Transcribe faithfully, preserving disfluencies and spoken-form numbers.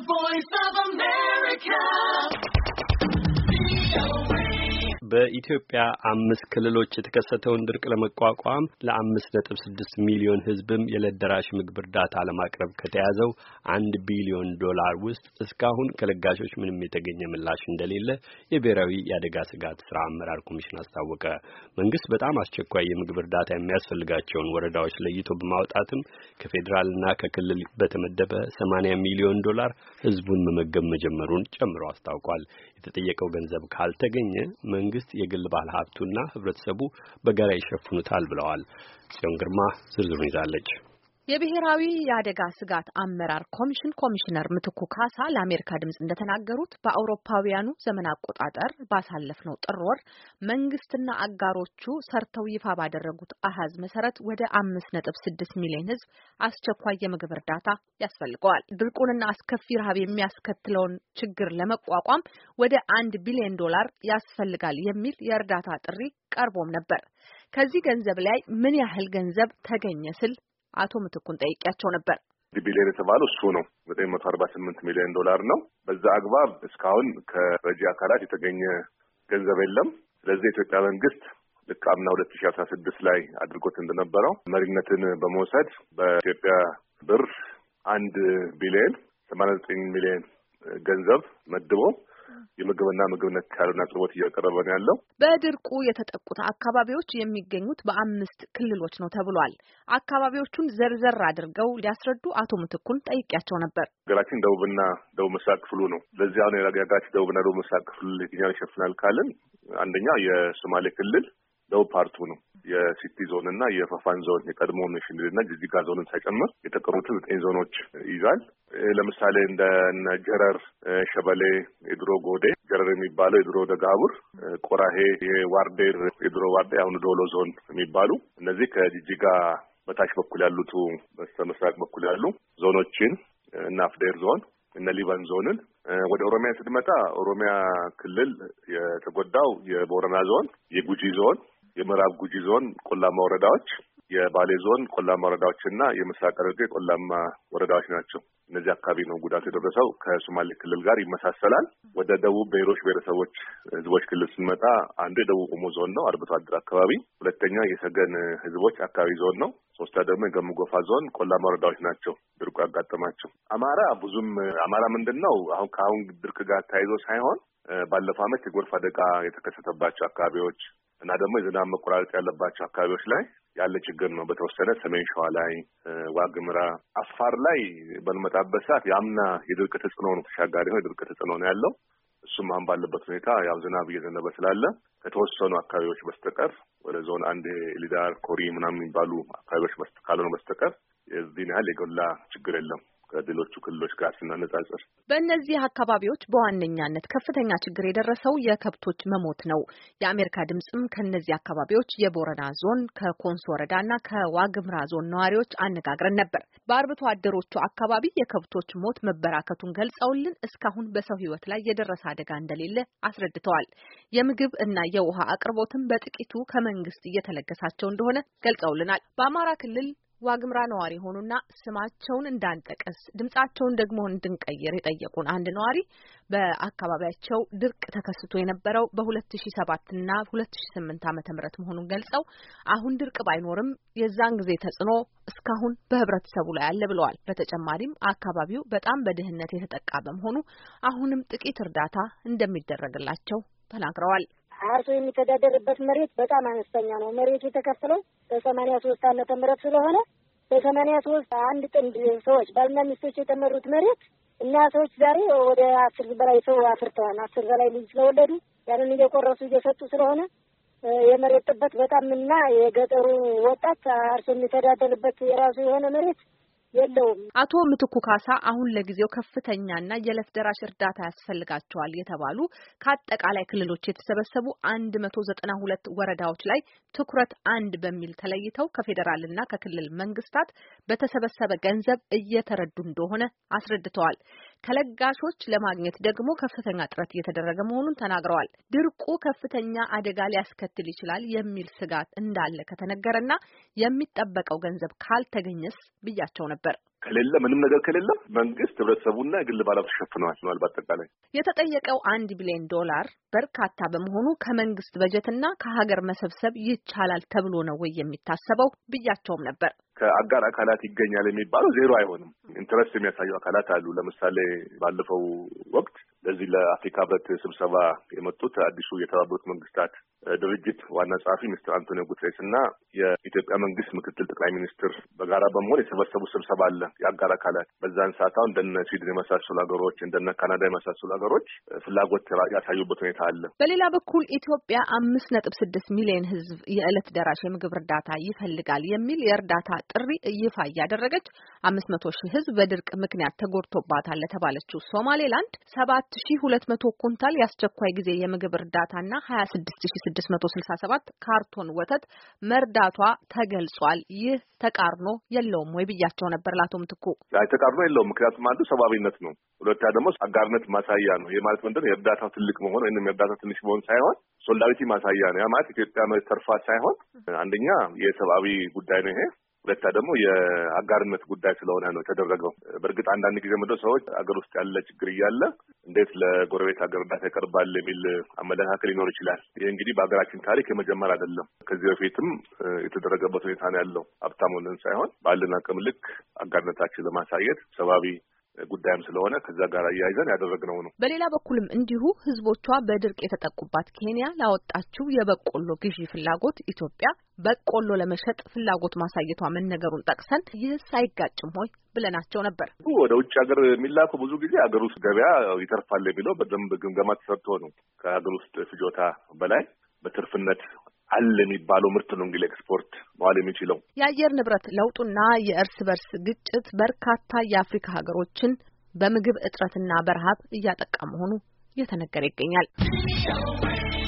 voice of America. በኢትዮጵያ አምስት ክልሎች የተከሰተውን ድርቅ ለመቋቋም ለአምስት ነጥብ ስድስት ሚሊዮን ሕዝብም የዕለት ደራሽ ምግብ እርዳታ ለማቅረብ ከተያዘው አንድ ቢሊዮን ዶላር ውስጥ እስካሁን ከለጋሾች ምንም የተገኘ ምላሽ እንደሌለ የብሔራዊ የአደጋ ስጋት ስራ አመራር ኮሚሽን አስታወቀ። መንግስት በጣም አስቸኳይ የምግብ እርዳታ የሚያስፈልጋቸውን ወረዳዎች ለይቶ በማውጣትም ከፌዴራልና ከክልል በተመደበ ሰማንያ ሚሊዮን ዶላር ሕዝቡን መመገብ መጀመሩን ጨምሮ አስታውቋል። የተጠየቀው ገንዘብ ካልተገኘ መንግስት የግል ባለሀብቱና ህብረተሰቡ በጋራ ይሸፍኑታል ብለዋል። ጽዮን ግርማ ዝርዝሩን ይዛለች። የብሔራዊ የአደጋ ስጋት አመራር ኮሚሽን ኮሚሽነር ምትኩ ካሳ ለአሜሪካ ድምጽ እንደተናገሩት በአውሮፓውያኑ ዘመን አቆጣጠር ባሳለፍነው ጥር ወር መንግስትና አጋሮቹ ሰርተው ይፋ ባደረጉት አሃዝ መሰረት ወደ አምስት ነጥብ ስድስት ሚሊዮን ህዝብ አስቸኳይ የምግብ እርዳታ ያስፈልገዋል። ድርቁንና አስከፊ ረሃብ የሚያስከትለውን ችግር ለመቋቋም ወደ አንድ ቢሊዮን ዶላር ያስፈልጋል የሚል የእርዳታ ጥሪ ቀርቦም ነበር። ከዚህ ገንዘብ ላይ ምን ያህል ገንዘብ ተገኘ ስል አቶ ምትኩን ጠይቄያቸው ነበር። ቢሊዮን የተባለው እሱ ነው። ዘጠኝ መቶ አርባ ስምንት ሚሊዮን ዶላር ነው። በዛ አግባብ እስካሁን ከረጂ አካላት የተገኘ ገንዘብ የለም። ስለዚህ የኢትዮጵያ መንግስት ልክ አምና ሁለት ሺህ አስራ ስድስት ላይ አድርጎት እንደነበረው መሪነትን በመውሰድ በኢትዮጵያ ብር አንድ ቢሊዮን ሰማንያ ዘጠኝ ሚሊዮን ገንዘብ መድቦ የምግብና ምግብ ነክ ያልሆነ አቅርቦት እያቀረበ ነው ያለው። በድርቁ የተጠቁት አካባቢዎች የሚገኙት በአምስት ክልሎች ነው ተብሏል። አካባቢዎቹን ዘርዘር አድርገው ሊያስረዱ አቶ ምትኩን ጠይቄያቸው ነበር። ሀገራችን ደቡብና ደቡብ ምስራቅ ክፍሉ ነው። ለዚህ አሁን የሀገራችን ደቡብና ደቡብ ምስራቅ ክፍል የትኛውን ይሸፍናል ካልን አንደኛ የሶማሌ ክልል ደቡብ ፓርቱ ነው። የሲቲ ዞን እና የፋፋን ዞን የቀድሞውን ሽንድና ጅጅጋ ዞንን ሳይጨምር የተቀሩትን ዘጠኝ ዞኖች ይዛል። ለምሳሌ እንደ ጀረር፣ ሸበሌ፣ የድሮ ጎዴ ጀረር የሚባለው የድሮ ደጋቡር፣ ቆራሄ፣ የዋርዴር የድሮ ዋርዴ አሁን ዶሎ ዞን የሚባሉ እነዚህ ከጅጅጋ በታች በኩል ያሉት በስተ ምስራቅ በኩል ያሉ ዞኖችን እና አፍዴር ዞን እነ ሊበን ዞንን ወደ ኦሮሚያ ስትመጣ ኦሮሚያ ክልል የተጎዳው የቦረና ዞን፣ የጉጂ ዞን፣ የምዕራብ ጉጂ ዞን ቆላማ ወረዳዎች፣ የባሌ ዞን ቆላማ ወረዳዎችና የምስራቅ ሐረርጌ ቆላማ ወረዳዎች ናቸው። እነዚህ አካባቢ ነው ጉዳት የደረሰው። ከሶማሌ ክልል ጋር ይመሳሰላል። ወደ ደቡብ ብሔሮች ብሔረሰቦች ህዝቦች ክልል ስንመጣ አንዱ የደቡብ ኦሞ ዞን ነው፣ አርብቶ አደር አካባቢ። ሁለተኛ የሰገን ህዝቦች አካባቢ ዞን ነው። ሶስታ ደግሞ የገሙ ጎፋ ዞን ቆላማ ወረዳዎች ናቸው ድርቁ ያጋጠማቸው። አማራ ብዙም አማራ ምንድን ነው አሁን ከአሁን ድርቅ ጋር ተያይዞ ሳይሆን ባለፈው ዓመት የጎርፍ አደጋ የተከሰተባቸው አካባቢዎች እና ደግሞ የዝናብ መቆራረጥ ያለባቸው አካባቢዎች ላይ ያለ ችግር ነው። በተወሰነ ሰሜን ሸዋ ላይ፣ ዋግምራ፣ አፋር ላይ በንመጣበት ሰዓት የአምና የድርቅ ተጽዕኖ ነው ተሻጋሪ ነው የድርቅ ተጽዕኖ ነው ያለው። እሱም አሁን ባለበት ሁኔታ ያው ዝናብ እየዘነበ ስላለ ከተወሰኑ አካባቢዎች በስተቀር ወደ ዞን አንድ ሊዳር፣ ኮሪ ምናምን የሚባሉ አካባቢዎች ካልሆነ በስተቀር የዚህን ያህል የጎላ ችግር የለም ከሌሎቹ ክልሎች ጋር ስናነጻጽር። በእነዚህ አካባቢዎች በዋነኛነት ከፍተኛ ችግር የደረሰው የከብቶች መሞት ነው። የአሜሪካ ድምጽም ከነዚህ አካባቢዎች የቦረና ዞን፣ ከኮንሶ ወረዳና ከዋግምራ ዞን ነዋሪዎች አነጋግረን ነበር። በአርብቶ አደሮቹ አካባቢ የከብቶች ሞት መበራከቱን ገልጸውልን እስካሁን በሰው ሕይወት ላይ የደረሰ አደጋ እንደሌለ አስረድተዋል። የምግብ እና የውሃ አቅርቦትም በጥቂቱ ከመንግስት እየተለገሳቸው እንደሆነ ገልጸውልናል። በአማራ ክልል ዋግምራ ነዋሪ ሆኑና ስማቸውን እንዳንጠቅስ ድምጻቸውን ደግሞ እንድንቀይር የጠየቁን አንድ ነዋሪ በአካባቢያቸው ድርቅ ተከስቶ የነበረው በሁለት ሺህ ሰባት እና ሁለት ሺህ ስምንት ዓመተ ምህረት መሆኑን ገልጸው አሁን ድርቅ ባይኖርም የዛን ጊዜ ተጽዕኖ እስካሁን በህብረተሰቡ ላይ አለ ብለዋል። በተጨማሪም አካባቢው በጣም በድህነት የተጠቃ በመሆኑ አሁንም ጥቂት እርዳታ እንደሚደረግላቸው ተናግረዋል። አርሶ የሚተዳደርበት መሬት በጣም አነስተኛ ነው። መሬቱ የተከፈለው በሰማንያ ሶስት ዓመተ ምህረት ስለሆነ በሰማንያ ሶስት አንድ ጥንድ ሰዎች ባልና ሚስቶች የተመሩት መሬት እና ሰዎች ዛሬ ወደ አስር በላይ ሰው አፍርተዋል። አስር በላይ ልጅ ስለወለዱ ያንን እየቆረሱ እየሰጡ ስለሆነ የመሬት ጥበት በጣም እና የገጠሩ ወጣት አርሶ የሚተዳደርበት የራሱ የሆነ መሬት የለውም። አቶ ምትኩ ካሳ አሁን ለጊዜው ከፍተኛና የዕለት ደራሽ እርዳታ ያስፈልጋቸዋል የተባሉ ከአጠቃላይ ክልሎች የተሰበሰቡ አንድ መቶ ዘጠና ሁለት ወረዳዎች ላይ ትኩረት አንድ በሚል ተለይተው ከፌዴራልና ከክልል መንግስታት በተሰበሰበ ገንዘብ እየተረዱ እንደሆነ አስረድተዋል። ከለጋሾች ለማግኘት ደግሞ ከፍተኛ ጥረት እየተደረገ መሆኑን ተናግረዋል። ድርቁ ከፍተኛ አደጋ ሊያስከትል ይችላል የሚል ስጋት እንዳለ ከተነገረና የሚጠበቀው ገንዘብ ካልተገኘስ ብያቸው ነበር። ከሌለ ምንም ነገር ከሌለ መንግስት ህብረተሰቡና የግል ባለሀብቶች ሸፍነዋል ነው። በአጠቃላይ የተጠየቀው አንድ ቢሊዮን ዶላር በርካታ በመሆኑ ከመንግስት በጀትና ከሀገር መሰብሰብ ይቻላል ተብሎ ነው ወይ የሚታሰበው ብያቸውም ነበር። ከአጋር አካላት ይገኛል የሚባለው ዜሮ አይሆንም። ኢንተረስት የሚያሳዩ አካላት አሉ። ለምሳሌ ባለፈው ወቅት ለዚህ ለአፍሪካ ህብረት ስብሰባ የመጡት አዲሱ የተባበሩት መንግስታት ድርጅት ዋና ጸሐፊ ሚስተር አንቶኒዮ ጉተሬስ እና የኢትዮጵያ መንግስት ምክትል ጠቅላይ ሚኒስትር በጋራ በመሆን የሰበሰቡ ስብሰባ አለ። የአጋር አካላት በዛን ሰዓት አሁን እንደነ ስዊድን የመሳሰሉ ሀገሮች እንደነ ካናዳ የመሳሰሉ ሀገሮች ፍላጎት ያሳዩበት ሁኔታ አለ። በሌላ በኩል ኢትዮጵያ አምስት ነጥብ ስድስት ሚሊዮን ህዝብ የዕለት ደራሽ የምግብ እርዳታ ይፈልጋል የሚል የእርዳታ ጥሪ ይፋ እያደረገች አምስት መቶ ሺህ ህዝብ በድርቅ ምክንያት ተጎድቶባታል ለተባለችው ሶማሌላንድ ሰባት ሺህ ሁለት መቶ ኩንታል የአስቸኳይ ጊዜ የምግብ እርዳታና ሀያ ስድስት ሺህ ስድስት መቶ ስልሳ ሰባት ካርቶን ወተት መርዳቷ ተገልጿል። ይህ ተቃርኖ የለውም ወይ ብያቸው ነበር ለአቶ ምትኩ። አይ ተቃርኖ የለውም። ምክንያቱም አንዱ ሰብአዊነት ነው፣ ሁለታ ደግሞ አጋርነት ማሳያ ነው። ይሄ ማለት ምንድነው? የእርዳታው ትልቅ መሆን ወይንም የእርዳታው ትንሽ መሆን ሳይሆን ሶሊዳሪቲ ማሳያ ነው። ያ ማለት ኢትዮጵያ ተርፋ ሳይሆን አንደኛ የሰብአዊ ጉዳይ ነው ይሄ፣ ሁለታ ደግሞ የአጋርነት ጉዳይ ስለሆነ ነው የተደረገው። በእርግጥ አንዳንድ ጊዜ ምንድነው ሰዎች አገር ውስጥ ያለ ችግር እያለ እንዴት ለጎረቤት ሀገር እርዳታ ይቀርባል የሚል አመለካከት ሊኖር ይችላል። ይሄ እንግዲህ በሀገራችን ታሪክ የመጀመሪያ አይደለም። ከዚህ በፊትም የተደረገበት ሁኔታ ነው ያለው። ሀብታም ሆነን ሳይሆን ባለን አቅም ልክ አጋርነታችን ለማሳየት ሰብአዊ ጉዳይም ስለሆነ ከዛ ጋር አያይዘን ያደረግነው ነው። በሌላ በኩልም እንዲሁ ህዝቦቿ በድርቅ የተጠቁባት ኬንያ ላወጣችው የበቆሎ ግዢ ፍላጎት ኢትዮጵያ በቆሎ ለመሸጥ ፍላጎት ማሳየቷ መነገሩን ጠቅሰን ይህስ አይጋጭም ሆይ ብለናቸው ነበር። ወደ ውጭ ሀገር የሚላከው ብዙ ጊዜ ሀገር ውስጥ ገበያ ይተርፋል የሚለው በደንብ ግምገማ ተሰርቶ ነው። ከሀገር ውስጥ ፍጆታ በላይ በትርፍነት አለ የሚባለው ምርት ነው እንግዲህ ኤክስፖርት መዋል የሚችለው። የአየር ንብረት ለውጡና የእርስ በርስ ግጭት በርካታ የአፍሪካ ሀገሮችን በምግብ እጥረትና በረሃብ እያጠቃ መሆኑ እየተነገረ ይገኛል።